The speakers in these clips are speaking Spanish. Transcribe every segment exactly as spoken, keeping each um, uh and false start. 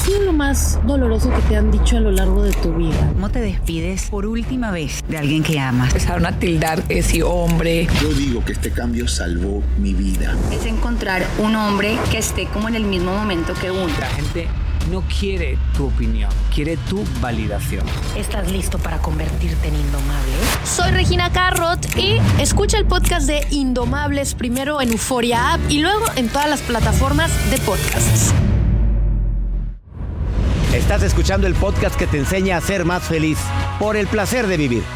sido lo más doloroso que te han dicho a lo largo de tu vida? ¿Cómo te despides por última vez de alguien que amas? Empezaron a tildar ese hombre. Yo digo que este cambio salvó mi vida. Es encontrar un hombre que esté como en el mismo momento que uno. La gente no quiere tu opinión, quiere tu validación. ¿Estás listo para convertirte en indomable? Soy Regina Carrot y escucha el podcast de Indomables primero en Euforia App y luego en todas las plataformas de podcasts. Estás escuchando el podcast que te enseña a ser más feliz por el placer de vivir.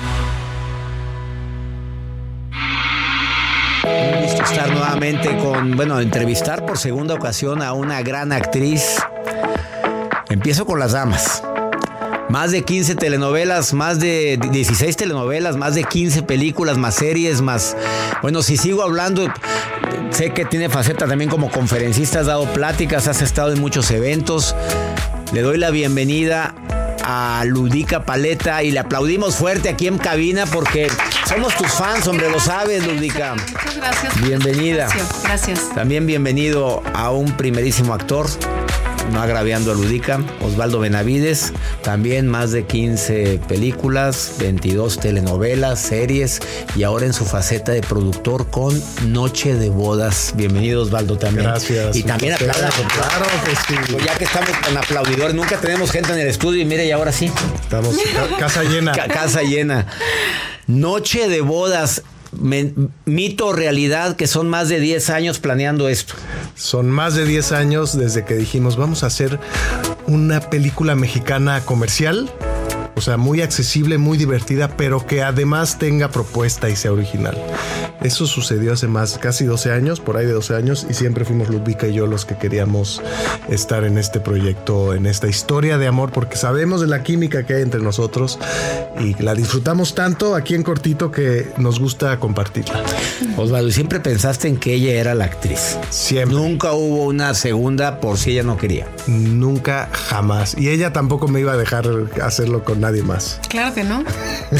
Un gusto estar nuevamente con, bueno, entrevistar por segunda ocasión a una gran actriz. Empiezo con las damas. Más de quince telenovelas, más de dieciséis telenovelas, más de quince películas, más series, más... Bueno, si sigo hablando, sé que tiene faceta también como conferencista, has dado pláticas, has estado en muchos eventos. Le doy la bienvenida a Ludica Paleta y le aplaudimos fuerte aquí en cabina porque somos tus fans, hombre, gracias, lo sabes, Ludica. Muchas gracias. Bienvenida. Gracias. También bienvenido a un primerísimo actor, no agraviando a Ludica, Osvaldo Benavides. También más de quince películas, veintidós telenovelas, series y ahora en su faceta de productor con Noche de Bodas. Bienvenido, Osvaldo, también. Gracias. Y también aplaudan. Claro que sí. Pues ya que estamos con aplaudidores, nunca tenemos gente en el estudio y mire, y ahora sí. Estamos ca- casa llena. Ca- casa llena. Noche de Bodas. Me, mito o realidad que son más de diez años planeando esto. Son más de diez años desde que dijimos vamos a hacer una película mexicana comercial, o sea, muy accesible, muy divertida, pero que además tenga propuesta y sea original. Eso sucedió hace más, casi doce años, por ahí de doce años, y siempre fuimos Ludvika y yo los que queríamos estar en este proyecto, en esta historia de amor, porque sabemos de la química que hay entre nosotros y la disfrutamos tanto aquí en cortito que nos gusta compartirla. Osvaldo, ¿y siempre pensaste en que ella era la actriz? Siempre. Nunca hubo una segunda por si ella no quería. Nunca, jamás. Y ella tampoco me iba a dejar hacerlo con nadie más. Claro que no.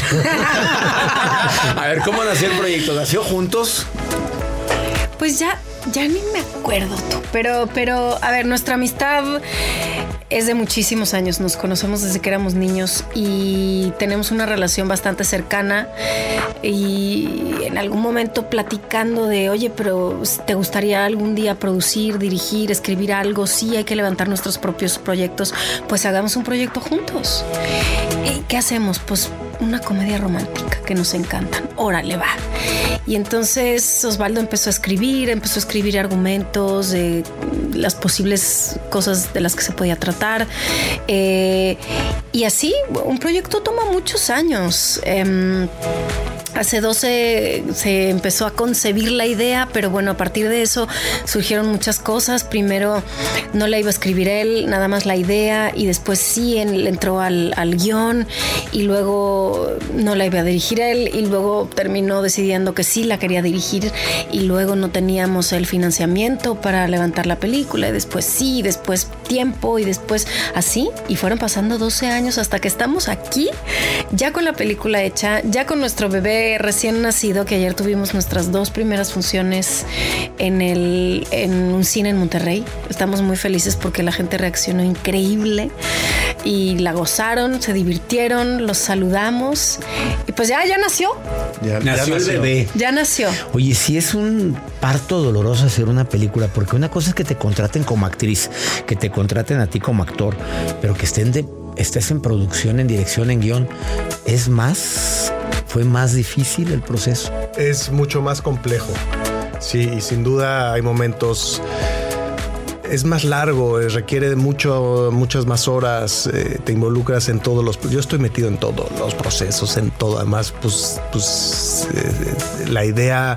A ver, ¿cómo nació el proyecto? ¿Nació juntos? Pues ya, ya ni me acuerdo tú. Pero, pero, a ver, nuestra amistad es de muchísimos años. Nos conocemos desde que éramos niños y tenemos una relación bastante cercana. Y en algún momento platicando de, oye, pero ¿te gustaría algún día producir, dirigir, escribir algo? Sí, hay que levantar nuestros propios proyectos. Pues hagamos un proyecto juntos. ¿Y qué hacemos? Pues una comedia romántica que nos encantan. Órale, va. Y entonces Osvaldo empezó a escribir, empezó a escribir argumentos de las posibles cosas de las que se podía tratar. Eh, y así, un proyecto toma muchos años. Eh, Hace doce se empezó a concebir la idea, pero bueno, a partir de eso surgieron muchas cosas. Primero no la iba a escribir él, nada más la idea, y después sí él entró al, al guión, y luego no la iba a dirigir él, y luego terminó decidiendo que sí la quería dirigir, y luego no teníamos el financiamiento para levantar la película, y después sí, y después tiempo, y después así, y fueron pasando doce años hasta que estamos aquí, ya con la película hecha, ya con nuestro bebé recién nacido, que ayer tuvimos nuestras dos primeras funciones en el en un cine en Monterrey. Estamos muy felices porque la gente reaccionó increíble y la gozaron, se divirtieron, los saludamos y pues ya, ya nació. Ya, nació, ya nació el bebé. Ya nació. Oye, sí es un parto doloroso hacer una película, porque una cosa es que te contraten como actriz, que te contraten a ti como actor, pero que estén de, estés en producción, en dirección, en guión, es más... ¿Fue más difícil el proceso? Es mucho más complejo. Sí, y sin duda hay momentos... Es más largo, requiere de mucho, muchas más horas, eh, te involucras en todos los... Yo estoy metido en todos los procesos, en todo. Además, pues, pues eh, la idea...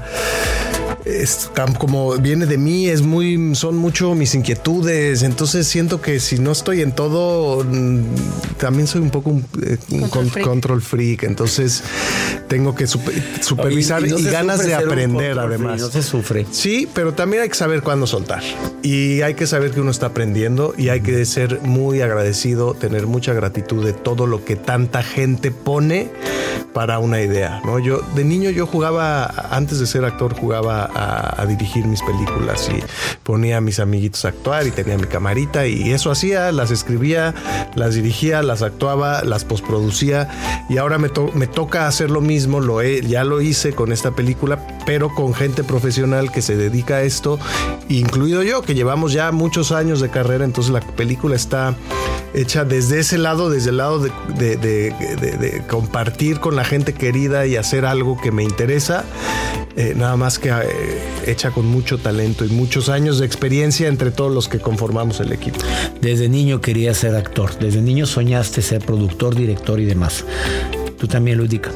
Es como viene de mí, es muy, son mucho mis inquietudes, entonces siento que si no estoy en todo, también soy un poco un, un control, freak. control freak, entonces tengo que super, supervisar y, y, no y ganas de aprender además. No se sufre. Sí, pero también hay que saber cuándo soltar y hay que saber que uno está aprendiendo y hay que ser muy agradecido, tener mucha gratitud de todo lo que tanta gente pone para una idea, ¿no? Yo de niño yo jugaba, antes de ser actor, jugaba a, a dirigir mis películas y ponía a mis amiguitos a actuar y tenía mi camarita y eso hacía, las escribía, las dirigía, las actuaba, las postproducía y ahora me, to- me toca hacer lo mismo, lo he, ya lo hice con esta película, pero con gente profesional que se dedica a esto, incluido yo, que llevamos ya muchos años de carrera, entonces la película está hecha desde ese lado, desde el lado de, de, de, de, de compartir con la gente querida y hacer algo que me interesa, eh, nada más que eh, hecha con mucho talento y muchos años de experiencia entre todos los que conformamos el equipo. Desde niño querías ser actor, desde niño soñaste ser productor, director y demás. ¿Tú también, Ludica?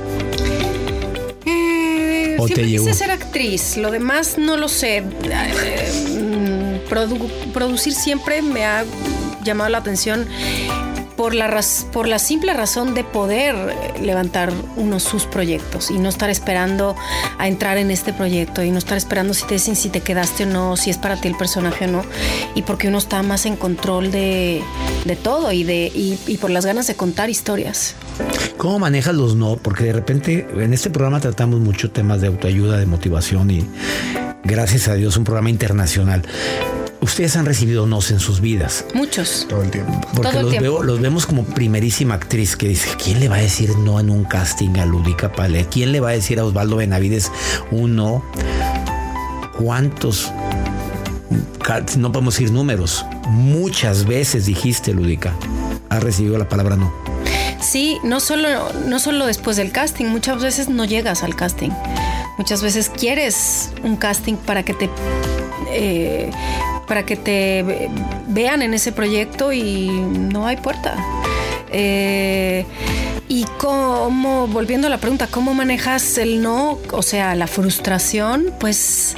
Eh, ¿O siempre te quise llegó? ser actriz, lo demás no lo sé. Eh, produ- producir siempre me ha llamado la atención por la, raz- por la simple razón de poder levantar uno sus proyectos y no estar esperando a entrar en este proyecto y no estar esperando si te dicen si te quedaste o no, si es para ti el personaje o no, y porque uno está más en control de, de todo y, de, y, y por las ganas de contar historias. ¿Cómo manejas los no? Porque de repente en este programa tratamos mucho temas de autoayuda, de motivación y gracias a Dios un programa internacional. Ustedes han recibido nos en sus vidas. Muchos. Todo el tiempo. Porque Todo el los, tiempo. veo, los vemos como primerísima actriz que dice, ¿quién le va a decir no en un casting a Ludica Palet? ¿Quién le va a decir a Osvaldo Benavides un no? ¿Cuántos? No podemos decir números. Muchas veces dijiste, Ludica, has recibido la palabra no. Sí, no solo, no solo después del casting, muchas veces no llegas al casting. Muchas veces quieres un casting para que te eh, para que te vean en ese proyecto y no hay puerta. Eh, y cómo, volviendo a la pregunta, ¿cómo manejas el no? O sea, la frustración, pues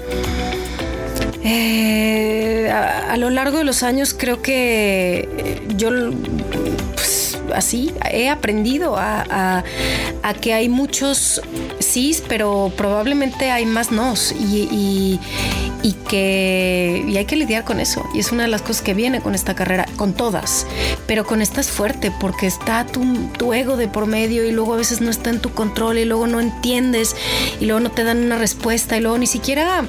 eh, a, a lo largo de los años creo que yo pues, así he aprendido a, a, a que hay muchos sís, pero probablemente hay más nos y, y, y que y hay que lidiar con eso y es una de las cosas que viene con esta carrera, con todas, pero con esta es fuerte porque está tu, tu ego de por medio y luego a veces no está en tu control y luego no entiendes y luego no te dan una respuesta y luego ni siquiera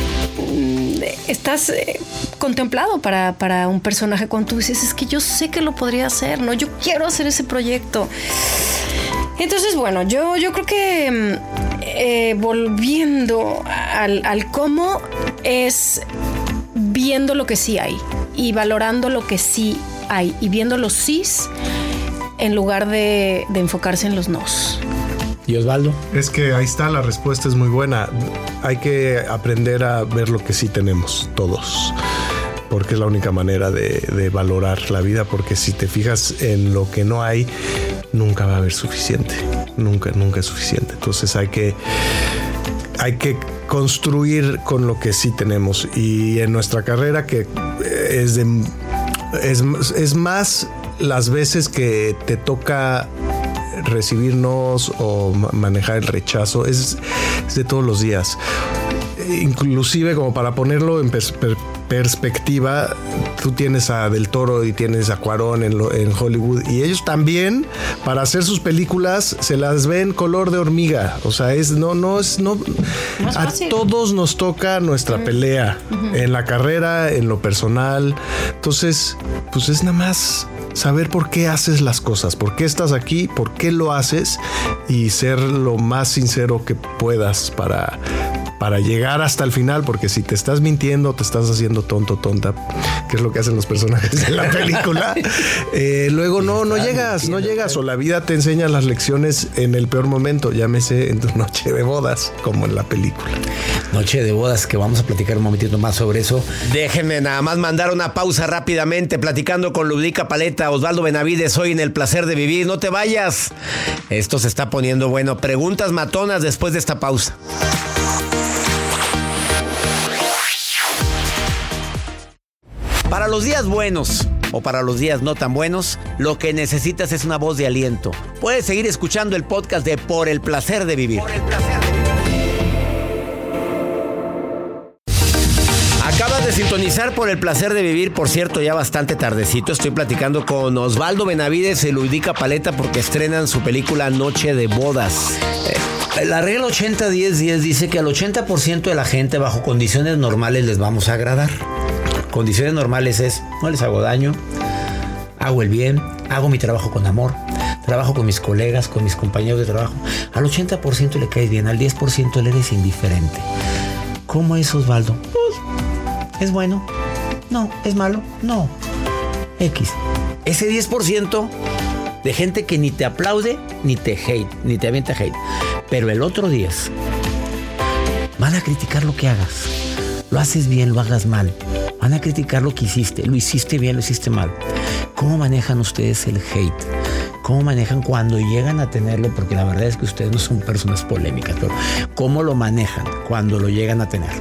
mm, estás eh, contemplado para, para un personaje cuando tú dices es que yo sé que lo podría hacer, no, yo quiero hacer ese proyecto. Entonces, bueno, yo, yo creo que eh, volviendo al, al cómo es viendo lo que sí hay y valorando lo que sí hay y viendo los sís en lugar de, de enfocarse en los nos. ¿Y Osvaldo? Es que ahí está, la respuesta es muy buena. Hay que aprender a ver lo que sí tenemos todos, porque es la única manera de, de valorar la vida, porque si te fijas en lo que no hay, nunca va a haber suficiente, nunca, nunca es suficiente. Entonces hay que, hay que construir con lo que sí tenemos y en nuestra carrera que es, de, es, es más las veces que te toca recibirnos o manejar el rechazo, es, es de todos los días. Inclusive como para ponerlo en pers- per- perspectiva, tú tienes a Del Toro y tienes a Cuarón en, lo, en Hollywood y ellos también para hacer sus películas se las ven color de hormiga, o sea, es no no es no, no es a fácil. Todos nos toca nuestra uh-huh. pelea uh-huh. en la carrera, en lo personal, entonces pues es nada más saber por qué haces las cosas, por qué estás aquí, por qué lo haces y ser lo más sincero que puedas para para llegar hasta el final, porque si te estás mintiendo, te estás haciendo tonto, tonta, que es lo que hacen los personajes de la película, eh, luego no, no llegas, no llegas, o la vida te enseña las lecciones en el peor momento, llámese en tu noche de bodas, como en la película. Noche de bodas, que vamos a platicar un momentito más sobre eso. Déjenme nada más mandar una pausa rápidamente, platicando con Ludica Paleta, Osvaldo Benavides, hoy en El Placer de Vivir. No te vayas, esto se está poniendo bueno. Preguntas matonas después de esta pausa. Para los días buenos o para los días no tan buenos, lo que necesitas es una voz de aliento. Puedes seguir escuchando el podcast de Por el Placer de Vivir. Por el placer de vivir. Acabas de sintonizar Por el Placer de Vivir. Por cierto, ya bastante tardecito. Estoy platicando con Osvaldo Benavides y Ludica Paleta porque estrenan su película Noche de Bodas. Eh, La regla ochenta diez diez dice que al ochenta por ciento de la gente bajo condiciones normales les vamos a agradar. Condiciones normales es, no les hago daño, hago el bien, hago mi trabajo con amor, trabajo con mis colegas, con mis compañeros de trabajo. Al ochenta por ciento le caes bien, al diez por ciento le eres indiferente. ¿Cómo es, Osvaldo? Pues, ¿es bueno? No. ¿Es malo? No. X. Ese diez por ciento de gente que ni te aplaude, ni te hate, ni te avienta hate. Pero el otro diez van a criticar lo que hagas. Lo haces bien, lo hagas mal. Van a criticar lo que hiciste. Lo hiciste bien, lo hiciste mal. ¿Cómo manejan ustedes el hate? ¿Cómo manejan cuando llegan a tenerlo? Porque la verdad es que ustedes no son personas polémicas, pero ¿cómo lo manejan cuando lo llegan a tener?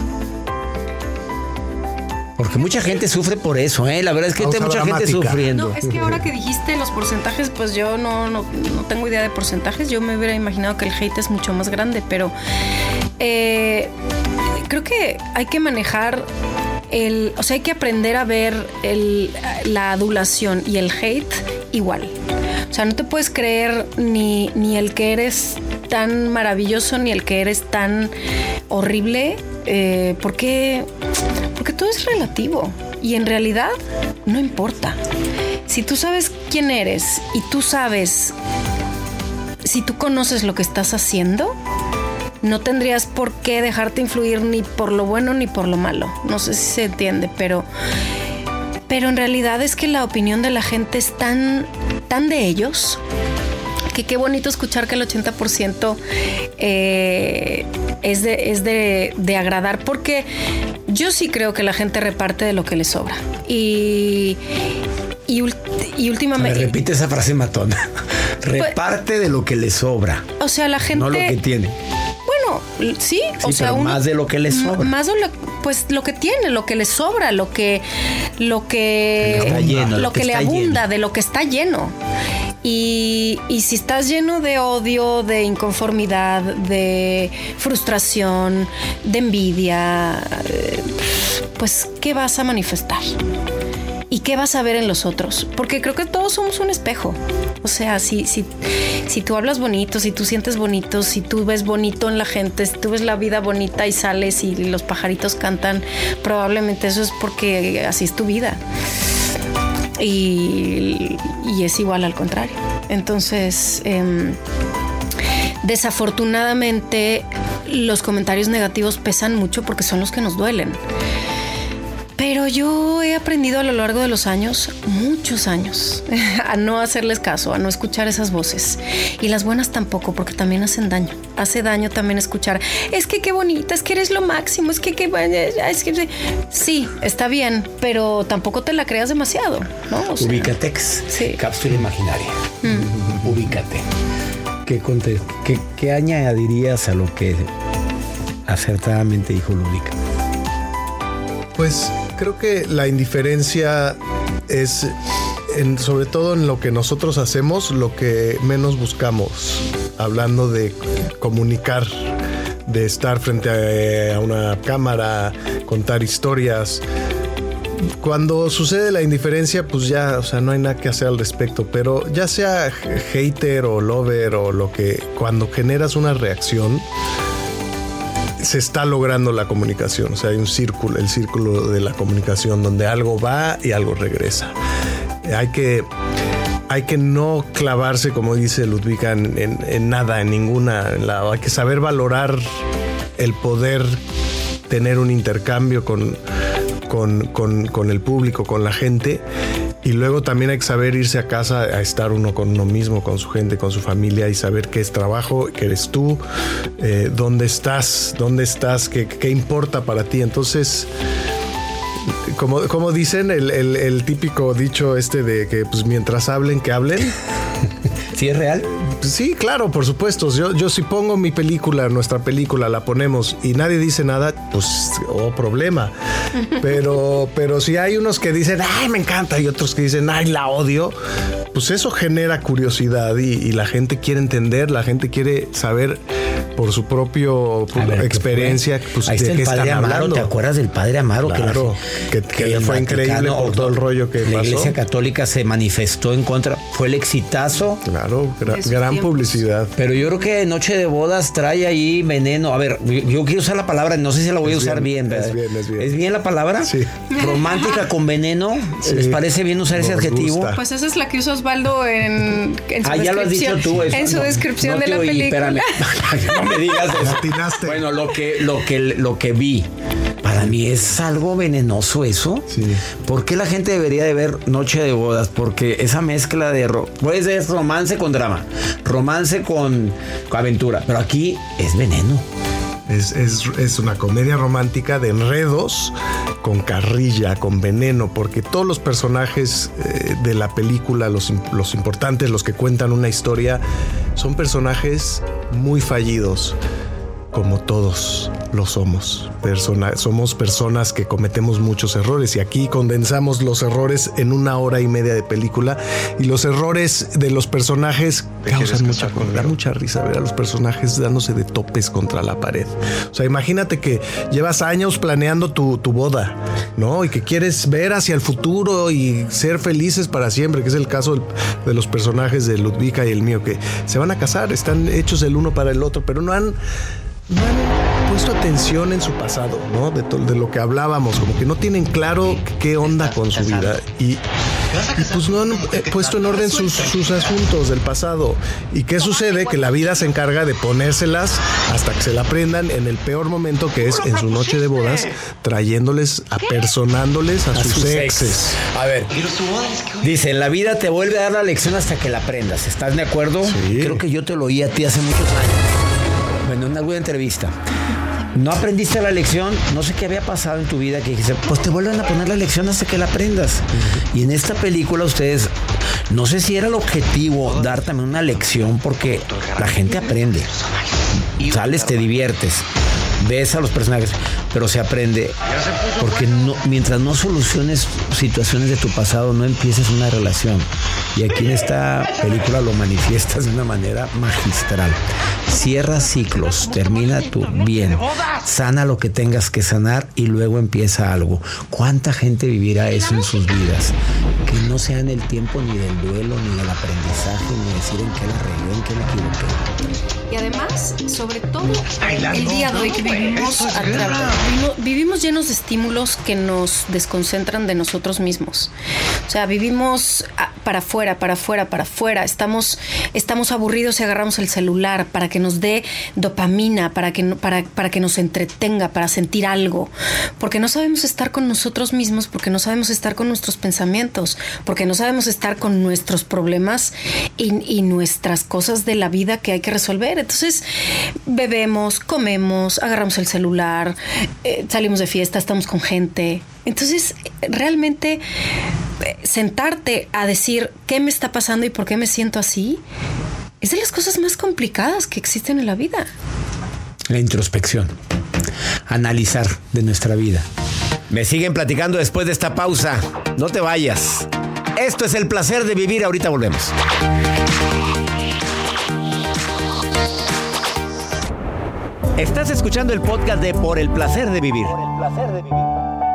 Porque mucha gente sufre por eso, ¿eh? La verdad es que hay mucha dramática. gente sufriendo. No, es que ahora que dijiste los porcentajes, pues yo no, no, no tengo idea de porcentajes. Yo me hubiera imaginado que el hate es mucho más grande, pero eh, creo que hay que manejar el... O sea, hay que aprender a ver el, la adulación y el hate igual. O sea, no te puedes creer ni, ni el que eres tan maravilloso, ni el que eres tan horrible, eh, porque... Porque todo es relativo y en realidad no importa. Si tú sabes quién eres y tú sabes, si tú conoces lo que estás haciendo, no tendrías por qué dejarte influir ni por lo bueno ni por lo malo. No sé si se entiende, pero, pero en realidad es que la opinión de la gente es tan, tan de ellos que qué bonito escuchar que el ochenta por ciento eh, es, de, es de, de agradar, porque yo sí creo que la gente reparte de lo que le sobra. Y, y, y últimamente... Me repite esa frase matona. Reparte pues, de lo que le sobra. O sea, la gente... No lo que tiene. Bueno, sí. sí o sea, pero uno, más de lo que le sobra. Más de lo, pues lo que tiene, lo que le sobra, lo que... Lo que, está lleno, lo lo que, que le está abunda, lleno. De lo que está lleno. Y, y si estás lleno de odio, de inconformidad, de frustración, de envidia, pues ¿qué vas a manifestar? ¿Y qué vas a ver en los otros? Porque creo que todos somos un espejo. O sea, si, si, si tú hablas bonito, si tú sientes bonito, si tú ves bonito en la gente, si tú ves la vida bonita y sales y los pajaritos cantan, probablemente eso es porque así es tu vida. Y, y es igual al contrario. Entonces, eh, desafortunadamente, los comentarios negativos pesan mucho porque son los que nos duelen. Pero yo he aprendido a lo largo de los años, muchos años, a no hacerles caso, a no escuchar esas voces. Y las buenas tampoco, porque también hacen daño. Hace daño también escuchar, es que qué bonita, es que eres lo máximo, es que qué... Es que... Sí, está bien, pero tampoco te la creas demasiado, ¿no? O sea, Ubícatex, sí. Cápsula imaginaria. Mm. Ubícate. ¿Qué, qué, ¿Qué añadirías a lo que acertadamente dijo Ludica? Pues creo que la indiferencia es, en, sobre todo en lo que nosotros hacemos, lo que menos buscamos. Hablando de comunicar, de estar frente a, a una cámara, contar historias. Cuando sucede la indiferencia, pues ya, o sea, no hay nada que hacer al respecto. Pero ya sea hater o lover o lo que, cuando generas una reacción, se está logrando la comunicación. O sea, hay un círculo, el círculo de la comunicación donde algo va y algo regresa. Hay que, hay que no clavarse, como dice Ludwika, en, en, en nada, en ninguna. En la, hay que saber valorar el poder tener un intercambio con, con, con, con el público, con la gente. Y luego también hay que saber irse a casa a estar uno con uno mismo, con su gente, con su familia, y saber qué es trabajo, qué eres tú, eh, dónde estás, dónde estás, qué, qué importa para ti. Entonces, como, como dicen, el, el, el típico dicho este de que pues mientras hablen, que hablen. ¿Sí es real? Sí, claro, por supuesto. Yo, yo si pongo mi película, nuestra película, la ponemos y nadie dice nada, pues, oh, problema. Pero, pero si hay unos que dicen, ay, me encanta, y otros que dicen, ay, la odio, pues eso genera curiosidad y, y la gente quiere entender, la gente quiere saber por su propio ver, experiencia. Pues, ahí está ¿de el padre Amaro, hablando? ¿te acuerdas del padre Amaro? Claro, que, la, que, que fue increíble por todo el rollo que la pasó. La Iglesia Católica se manifestó en contra, fue el exitazo. Claro, gra, gran tiempos. publicidad. Pero yo creo que Noche de Bodas trae ahí veneno. A ver, yo, yo quiero usar la palabra, no sé si la voy a usar bien. bien es bien, es bien. ¿Es bien la palabra? Sí. Romántica con veneno. Sí. ¿Les parece bien usar ese adjetivo? Gusta. Pues esa es la que usa Osvaldo en, en su ah, descripción. Ya lo has dicho tú. Eso. En su no, descripción no de la oí, película. No me digas eso. Bueno, lo que, lo que, lo que vi. Para mí es algo venenoso eso. Sí. ¿Por qué la gente debería de ver Noche de Bodas? Porque esa mezcla de... Ro- pues es romance con drama. Romance con, con aventura. Pero aquí es veneno. Es, es, es una comedia romántica de enredos con carrilla, con veneno, porque todos los personajes eh, de la película, los, los importantes, los que cuentan una historia, son personajes muy fallidos, como todos lo somos. Persona, somos personas que cometemos muchos errores y aquí condensamos los errores en una hora y media de película y los errores de los personajes causan mucha, da mucha risa ver a los personajes dándose de topes contra la pared. O sea, imagínate que llevas años planeando tu, tu boda, ¿no? Y que quieres ver hacia el futuro y ser felices para siempre, que es el caso de los personajes de Ludwika y el mío, que se van a casar, están hechos el uno para el otro, pero no han no han puesto atención en su pasado, ¿no? De, to, de lo que hablábamos, como que no tienen claro qué onda con su vida y, y pues no han eh, puesto en orden sus, sus asuntos del pasado. ¿Y qué sucede? Que la vida se encarga de ponérselas hasta que se la aprendan en el peor momento, que es en su noche de bodas, trayéndoles, apersonándoles a, a sus, sus exes. exes. A ver, dice, la vida te vuelve a dar la lección hasta que la aprendas. ¿Estás de acuerdo? Sí. Creo que yo te lo oí a ti hace muchos años. Bueno, en alguna entrevista. No aprendiste la lección, no sé qué había pasado en tu vida, que dijiste, pues te vuelven a poner la lección hasta que la aprendas. Uh-huh. Y en esta película ustedes, no sé si era el objetivo dar también una lección, porque la gente aprende. Sales, te diviertes, ves a los personajes, pero se aprende, porque no, mientras no soluciones situaciones de tu pasado, no empieces una relación. Y aquí en esta película lo manifiestas de una manera magistral. Cierra ciclos, termina tú bien, sana lo que tengas que sanar y luego empieza algo. ¿Cuánta gente vivirá eso en sus vidas? Que no sea en el tiempo ni del duelo, ni del aprendizaje, ni decir en qué la regué, en qué me equivoqué. Y además, sobre todo, el día de hoy que vivimos, vivimos, vivimos llenos de estímulos que nos desconcentran de nosotros mismos. O sea, vivimos para afuera, para afuera, para afuera. Estamos, estamos aburridos y agarramos el celular para que nos dé dopamina, para que, para, para que nos entretenga, para sentir algo. Porque no sabemos estar con nosotros mismos, porque no sabemos estar con nuestros pensamientos, porque no sabemos estar con nuestros problemas y, y nuestras cosas de la vida que hay que resolver. Entonces, bebemos, comemos, agarramos el celular, eh, salimos de fiesta, estamos con gente. Entonces, realmente, eh, sentarte a decir qué me está pasando y por qué me siento así, es de las cosas más complicadas que existen en la vida. La introspección, analizar de nuestra vida. Me siguen platicando después de esta pausa. No te vayas. Esto es El Placer de Vivir. Ahorita volvemos. Estás escuchando el podcast de Por el Placer de Vivir. Por el Placer de Vivir.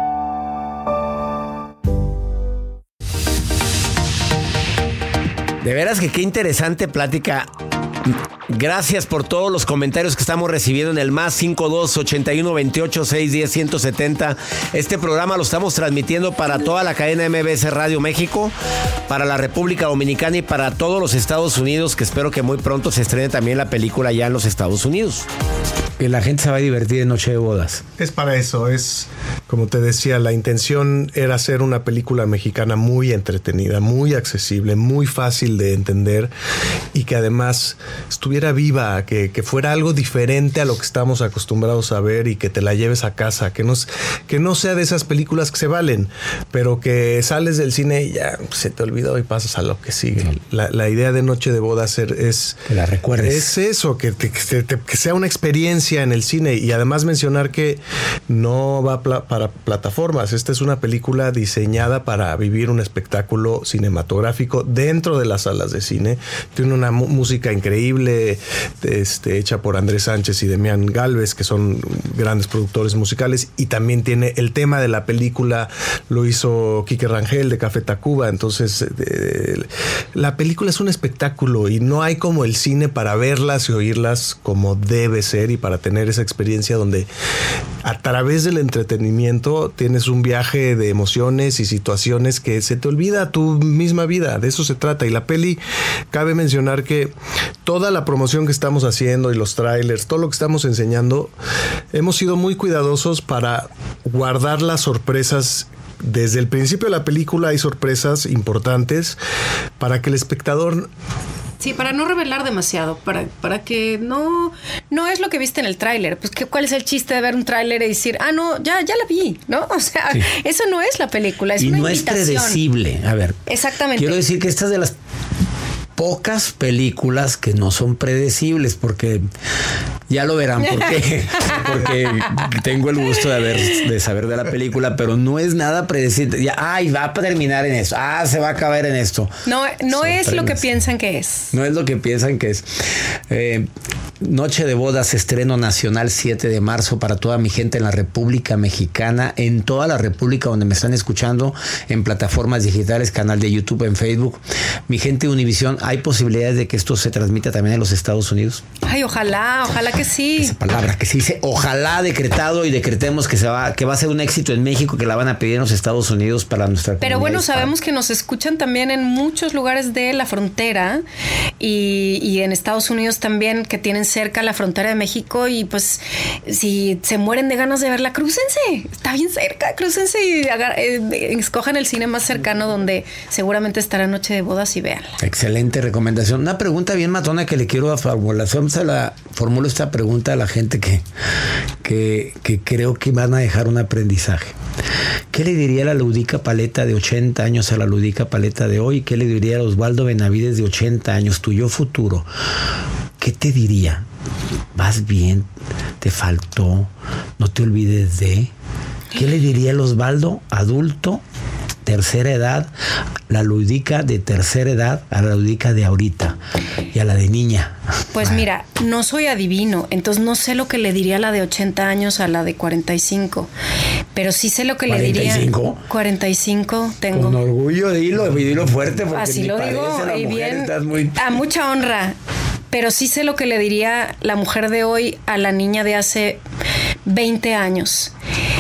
De veras que qué interesante plática. Gracias por todos los comentarios que estamos recibiendo en el más cinco dos ochenta y uno veintiocho seiscientos diez ciento setenta. Este programa lo estamos transmitiendo para toda la cadena M B S Radio México, para la República Dominicana y para todos los Estados Unidos, que espero que muy pronto se estrene también la película ya en los Estados Unidos. Que la gente se va a divertir en Noche de Bodas. Es para eso, es como te decía, la intención era hacer una película mexicana muy entretenida, muy accesible, muy fácil de entender y que además estuviera viva, que, que fuera algo diferente a lo que estamos acostumbrados a ver y que te la lleves a casa, que no, que no sea de esas películas que se valen, pero que sales del cine y ya se te olvidó y pasas a lo que sigue. Sí. La, la idea de Noche de Bodas es... Que la recuerdes. Es eso, que, que, que, que sea una experiencia en el cine y además mencionar que no va a para plataformas. Esta es una película diseñada para vivir un espectáculo cinematográfico dentro de las salas de cine. Tiene una mu- música increíble, este, hecha por Andrés Sánchez y Demián Galvez, que son grandes productores musicales, y también tiene el tema de la película, lo hizo Quique Rangel de Café Tacuba. Entonces, eh, la película es un espectáculo y no hay como el cine para verlas y oírlas como debe ser, y para tener esa experiencia donde a través del entretenimiento tienes un viaje de emociones y situaciones que se te olvida tu misma vida. De eso se trata. Y la peli, cabe mencionar que toda la promoción que estamos haciendo y los trailers, todo lo que estamos enseñando, hemos sido muy cuidadosos para guardar las sorpresas. Desde el principio de la película hay sorpresas importantes para que el espectador... Sí, para no revelar demasiado, para, para que no, no es lo que viste en el tráiler. Pues que, ¿cuál es el chiste de ver un tráiler y decir, ah, no, ya, ya la vi, ¿no? O sea, sí. Eso no es la película, es y una no invitación. Es predecible. A ver, exactamente. Quiero decir que esta es de las pocas películas que no son predecibles, porque ya lo verán por qué, porque tengo el gusto de, haber, de saber de la película, pero no es nada predecible. Ya, ay, va a terminar en esto, ah, se va a acabar en esto. No, no es lo que piensan que es. No es lo que piensan que es. Eh, Noche de Bodas, estreno nacional siete de marzo para toda mi gente en la República Mexicana, en toda la República donde me están escuchando, en plataformas digitales, canal de YouTube, en Facebook. Mi gente de Univisión, ¿hay posibilidades de que esto se transmita también en los Estados Unidos? Ay, ojalá, ojalá que sí. Esa palabra que se dice, ojalá, decretado, y decretemos que se va, que va a ser un éxito en México, que la van a pedir en los Estados Unidos para nuestra comunidad. Pero bueno, hispana. Sabemos que nos escuchan también en muchos lugares de la frontera y, y en Estados Unidos también, que tienen cerca la frontera de México, y pues si se mueren de ganas de verla, crúcense, está bien cerca, crúcense y agar- eh, escojan el cine más cercano donde seguramente estará Noche de Bodas y véanla. Excelente recomendación. Una pregunta bien matona que le quiero a formular. Se la formulo esta pregunta a la gente que, que, que creo que van a dejar un aprendizaje. ¿Qué le diría la Ludica Paleta de ochenta años a la Ludica Paleta de hoy? ¿Qué le diría a Osvaldo Benavides de ochenta años, tu yo futuro? ¿Qué te diría? ¿Vas bien? ¿Te faltó? ¿No te olvides de? ¿Qué le diría el Osvaldo adulto, tercera edad, la Ludica de tercera edad a la Ludica de ahorita y a la de niña? Pues mira, no soy adivino, entonces no sé lo que le diría a la de ochenta años a la de cuarenta y cinco, pero sí sé lo que le diría. ¿cuarenta y cinco? cuarenta y cinco tengo. Con orgullo, dilo, dilo fuerte, porque así ni lo parece digo, la y mujer, bien, estás muy... a mucha honra. Pero sí sé lo que le diría la mujer de hoy a la niña de hace veinte años.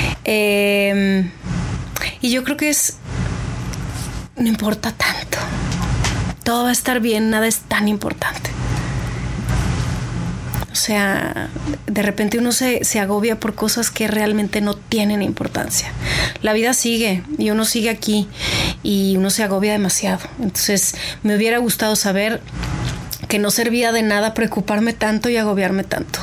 Eh, y yo creo que es... No importa tanto. Todo va a estar bien, nada es tan importante. O sea, de repente uno se, se agobia por cosas que realmente no tienen importancia. La vida sigue y uno sigue aquí y uno se agobia demasiado. Entonces, me hubiera gustado saber que no servía de nada preocuparme tanto y agobiarme tanto.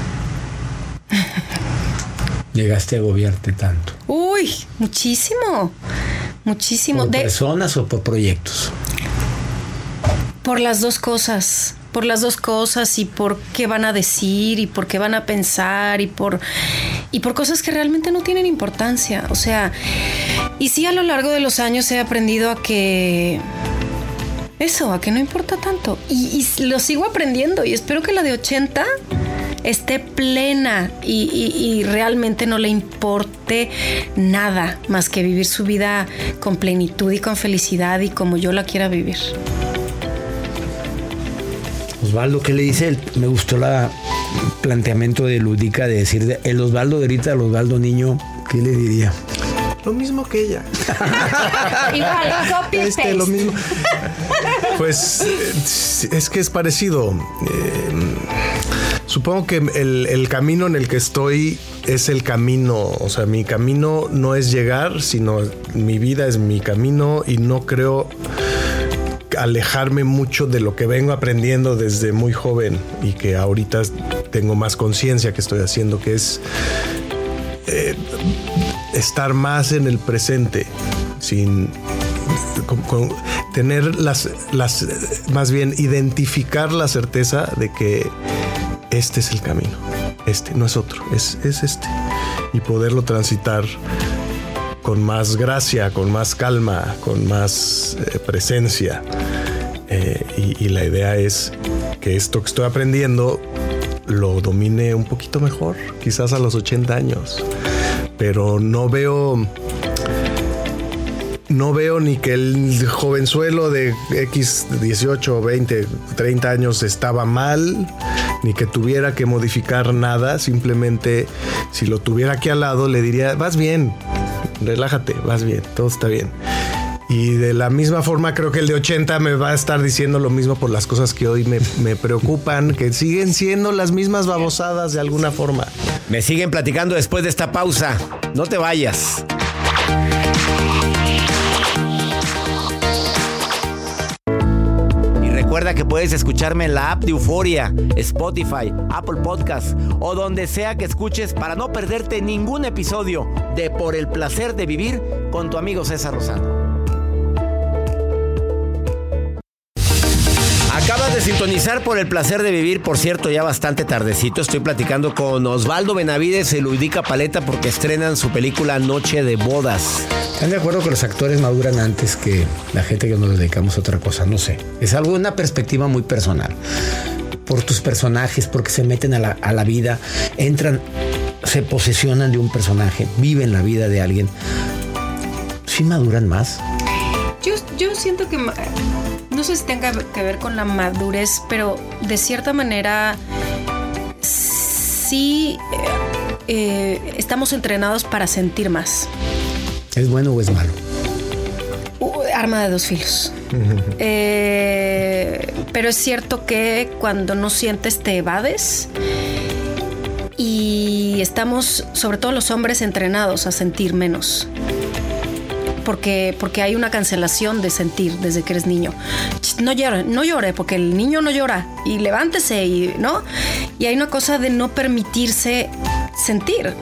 Llegaste a agobiarte tanto. Uy, muchísimo, muchísimo. ¿Por de, personas o por proyectos? Por las dos cosas, por las dos cosas y por qué van a decir y por qué van a pensar y por, y por cosas que realmente no tienen importancia. O sea, y sí, a lo largo de los años he aprendido a que... Eso, a que no importa tanto. Y, y lo sigo aprendiendo y espero que la de ochenta esté plena y, y, y realmente no le importe nada más que vivir su vida con plenitud y con felicidad y como yo la quiera vivir. Osvaldo, ¿qué le dice? Me gustó el planteamiento de Ludica de decir, el Osvaldo de ahorita, el Osvaldo niño, ¿qué le diría? Lo mismo que ella. Igual, copy and este, paste. lo mismo. Pues es que es parecido. Eh, supongo que el, el camino en el que estoy es el camino. O sea, mi camino no es llegar, sino mi vida es mi camino y no creo alejarme mucho de lo que vengo aprendiendo desde muy joven y que ahorita tengo más conciencia que estoy haciendo, que es eh, estar más en el presente, sin con, con, tener las, las, más bien identificar la certeza de que este es el camino. este, no es otro, es, es este. Y poderlo transitar con más gracia, con más calma, con más eh, presencia. Eh, y, y la idea es que esto que estoy aprendiendo lo domine un poquito mejor, quizás a los ochenta años. Pero no veo... No veo ni que el jovenzuelo de X dieciocho, veinte, treinta años estaba mal, ni que tuviera que modificar nada. Simplemente, si lo tuviera aquí al lado, le diría, vas bien, relájate, vas bien, todo está bien. Y de la misma forma creo que el de ochenta me va a estar diciendo lo mismo por las cosas que hoy me, me preocupan, que siguen siendo las mismas babosadas de alguna forma. Me siguen platicando después de esta pausa. No te vayas. Recuerda que puedes escucharme en la app de Euforia, Spotify, Apple Podcast o donde sea que escuches para no perderte ningún episodio de Por el Placer de Vivir con tu amigo César Lozano. Acabas de sintonizar Por el Placer de Vivir, por cierto, ya bastante tardecito. Estoy platicando con Osvaldo Benavides y Ludica Paleta porque estrenan su película Noche de Bodas. ¿Están de acuerdo que los actores maduran antes que la gente que nos dedicamos a otra cosa? No sé. Es algo, una perspectiva muy personal. Por tus personajes, porque se meten a la, a la vida, entran, se posesionan de un personaje, viven la vida de alguien. ¿Sí maduran más? Yo, yo siento que... No sé si tenga que ver con la madurez, pero de cierta manera sí eh, estamos entrenados para sentir más. ¿Es bueno o es malo? Uh, arma de dos filos. Uh-huh. Eh, pero es cierto que cuando no sientes te evades y estamos, sobre todo los hombres, entrenados a sentir menos. Porque, porque hay una cancelación de sentir desde que eres niño. No llore, no llore, porque el niño no llora. Y levántese, y, ¿no? Y hay una cosa de no permitirse sentir.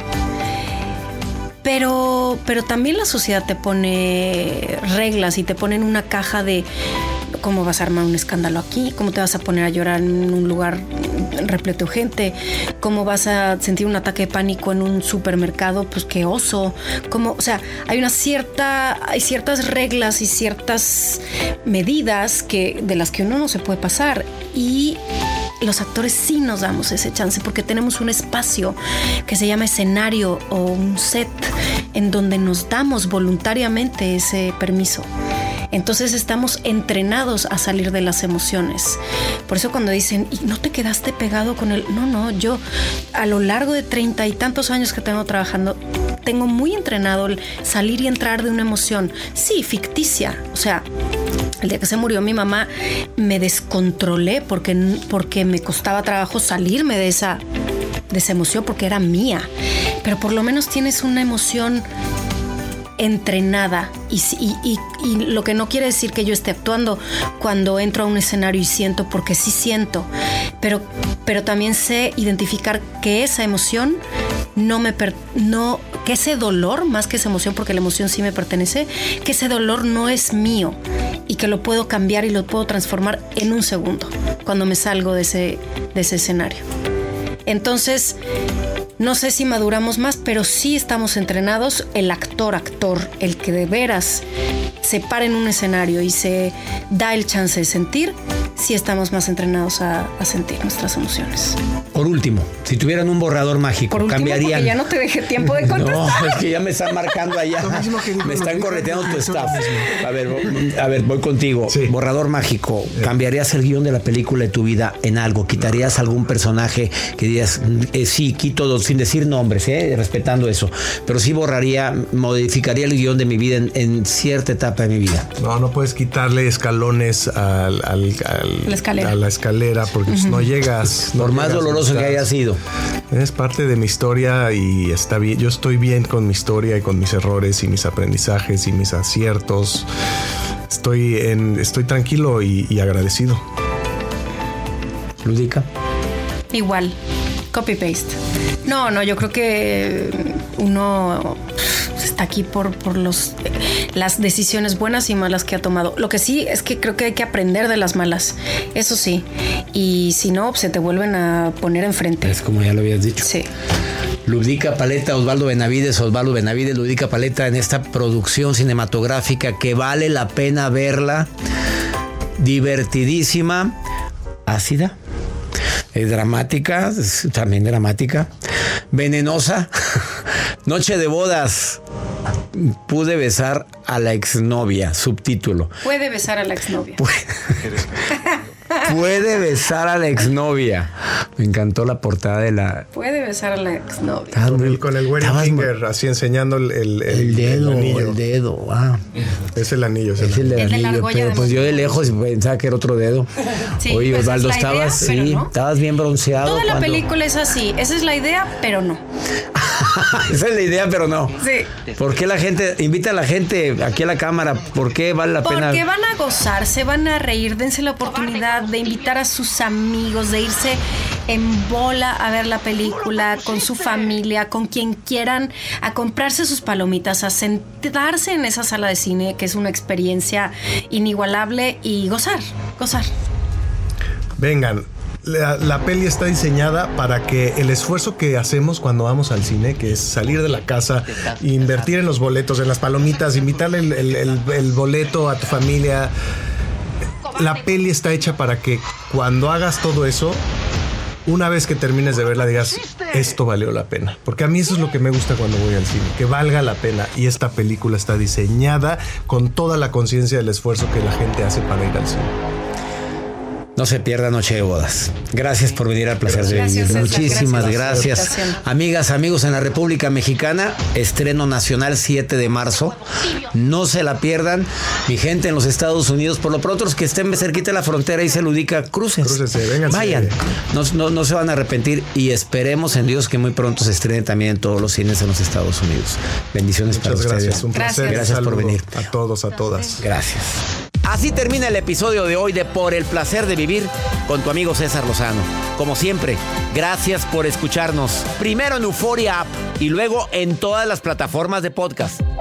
Pero, pero también la sociedad te pone reglas y te pone en una caja de cómo vas a armar un escándalo aquí, cómo te vas a poner a llorar en un lugar repleto de gente, cómo vas a sentir un ataque de pánico en un supermercado, pues qué oso, cómo, o sea, hay una cierta, hay ciertas reglas y ciertas medidas que, de las que uno no se puede pasar, y los actores sí nos damos ese chance porque tenemos un espacio que se llama escenario o un set en donde nos damos voluntariamente ese permiso. Entonces estamos entrenados a salir de las emociones. Por eso cuando dicen, ¿y no te quedaste pegado con él? No, no, yo a lo largo de treinta y tantos años que tengo trabajando, tengo muy entrenado el salir y entrar de una emoción, sí, ficticia. O sea, el día que se murió mi mamá me descontrolé porque, porque me costaba trabajo salirme de esa, de esa emoción porque era mía. Pero por lo menos tienes una emoción entrenada y, y, y, y lo que no quiere decir que yo esté actuando cuando entro a un escenario y siento, porque sí siento, pero, pero también sé identificar que esa emoción no me per, no, que ese dolor, más que esa emoción, porque la emoción sí me pertenece, que ese dolor no es mío y que lo puedo cambiar y lo puedo transformar en un segundo cuando me salgo de ese, de ese escenario. Entonces, no sé si maduramos más, pero sí estamos entrenados. El actor, actor, el que de veras se para en un escenario y se da el chance de sentir, sí estamos más entrenados a, a sentir nuestras emociones. Por último, si tuvieran un borrador mágico, Por último, cambiarían. Porque ya no te dejé tiempo de contestar. No, es que ya me están marcando allá. Me están correteando tu staff. A ver, a ver, voy contigo. Sí. Borrador mágico. ¿Cambiarías el guión de la película de tu vida en algo? ¿Quitarías algún personaje que dirías, eh, sí, quito dos, sin decir nombres, eh, respetando eso? Pero sí borraría, modificaría el guión de mi vida en, en cierta etapa de mi vida. No, no puedes quitarle escalones al, al, al, la escalera. a la escalera porque uh-huh. pues, no llegas. No Por más llegas, doloroso que haya sido. Es parte de mi historia y está bien. Yo estoy bien con mi historia y con mis errores y mis aprendizajes y mis aciertos. Estoy en, estoy tranquilo y, y agradecido. Ludica. Igual. Copy paste. No, no, yo creo que uno está aquí por, por los... las decisiones buenas y malas que ha tomado. Lo que sí es que creo que hay que aprender de las malas, eso sí, y si no, se te vuelven a poner enfrente. Es como ya lo habías dicho. Sí. Ludica Paleta, Osvaldo Benavides, Osvaldo Benavides, Ludica Paleta en esta producción cinematográfica que vale la pena verla, divertidísima, ácida, es dramática, es también dramática, venenosa, noche de bodas, pude besar a la exnovia, subtítulo. Puede besar a la exnovia. Puede, puede besar a la exnovia. Me encantó la portada de la... Puede besar a la exnovia. Con el, con el wedding finger, así enseñando el, el, el, el dedo, el anillo. El dedo, wow. Es el anillo. Es el, el, el anillo, anillo pero pues yo de lejos pensaba que era otro dedo. Sí, oye, pues Osvaldo, es estabas, idea, sí, no. estabas bien bronceado. Toda la cuando... película es así. Esa es la idea, pero no. Esa es la idea, pero no. Sí. ¿Por qué la gente, invita a la gente aquí a la cámara? ¿Por qué vale la Porque pena? Porque van a gozar, se van a reír, dense la oportunidad de invitar a sus amigos, de irse en bola a ver la película con su familia, con quien quieran, a comprarse sus palomitas, a sentarse en esa sala de cine, que es una experiencia inigualable, y gozar, gozar. Vengan. La, la peli está diseñada para que el esfuerzo que hacemos cuando vamos al cine, que es salir de la casa, invertir en los boletos, en las palomitas, invitarle el, el, el, el boleto a tu familia. La peli está hecha para que cuando hagas todo eso, una vez que termines de verla, digas, esto valió la pena. Porque a mí eso es lo que me gusta cuando voy al cine, que valga la pena. Y esta película está diseñada con toda la conciencia del esfuerzo que la gente hace para ir al cine. No se pierda Noche de Bodas. Gracias por venir al Placer de Vivir. Gracias, muchísimas gracias. gracias. Amigas, amigos, en la República Mexicana, estreno nacional siete de marzo. No se la pierdan. Mi gente en los Estados Unidos, por lo pronto los que estén cerquita de la frontera y se Ludica, cruces. Crúcense, vénganse. Vayan. No, no, no se van a arrepentir y esperemos en Dios que muy pronto se estrene también en todos los cines en los Estados Unidos. Bendiciones Muchas para gracias. ustedes. Un placer. Gracias, gracias por venir. A todos, a todas. Gracias. Así termina el episodio de hoy de Por el Placer de Vivir con tu amigo César Lozano. Como siempre, gracias por escucharnos. Primero en Euforia App y luego en todas las plataformas de podcast.